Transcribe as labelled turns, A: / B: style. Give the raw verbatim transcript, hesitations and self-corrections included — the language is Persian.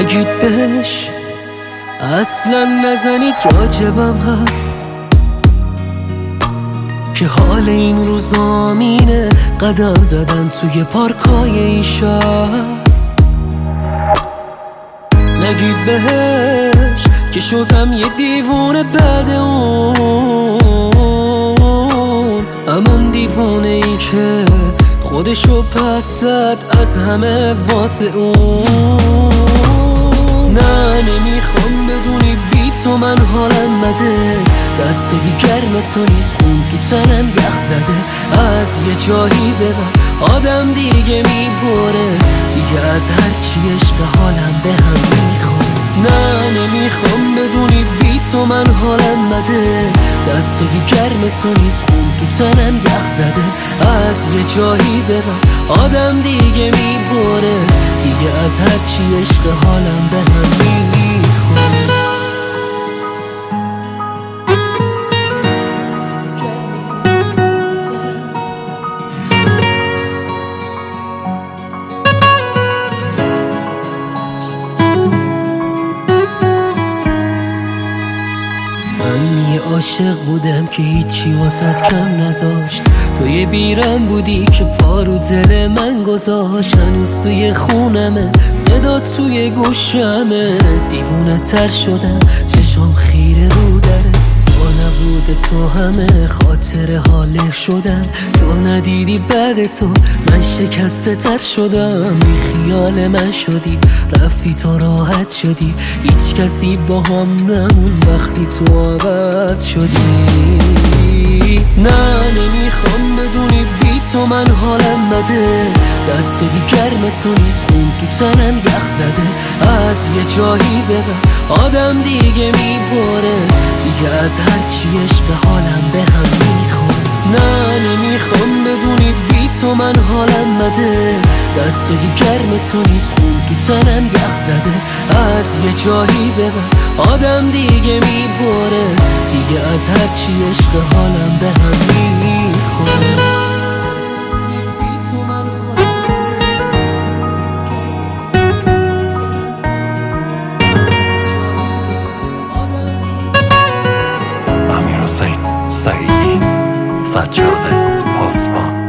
A: نگید بهش اصلا نزنید راجبم حرف که حال این روزا مینه قدم زدن توی پارکای این شهر. نگید بهش که شدم یه دیوونه بعد اون، همون دیوونه ای که خودشو پس زد از همه واسه اون. نه نمیخوام بدونی بی تو من حالم بده، دستای گرم تو نیست خون تو تنم یخ زده. از یه جایی به بعد آدم دیگه میبره، دیگه از هرچی عشق حالم به هم میخوره. نه نمیخوام بدونی بی تو من حالم بده، دستای گرم تو نیست خون تو تنم یخ زده. از یه جایی به بعد آدم دیگه میبره، دیگه از هرچی عشق حالم به هم میخوره. من یه عاشق بودم که هیچی واسط کم نذاشت، تو یه بیرم بودی که پارو دل من گذاشت. هنوز توی خونمه صدا توی گوشمه، دیوونه تر شدم چشام خیره رو دره. تو نبوده تو همه خاطر حاله شدم، تو ندیدی بعد تو من شکسته تر شدم. بی خیال من شدی رفتی تا راحت شدی، هیچ کسی با هم نمون وقتی تو عوض شدی. نه نمیخوام بدونی بی تو من حالم بده، دستای گرم تو نیست خون تو تنم یخ زده. از یه جایی به بعد آدم دیگه میبره، دیگه از هرچی عشق حالم به هم میخوره. نه نمیخوام بدونی بی تو من حالم بده، دستای گرم تو نیست خون تو تنم یخ زده. از یه جایی به بعد آدم دیگه میبره، دیگه از هرچی عشق حالم به هم میخوره.
B: امیر حسین سعیدی، سجاده پاسبان.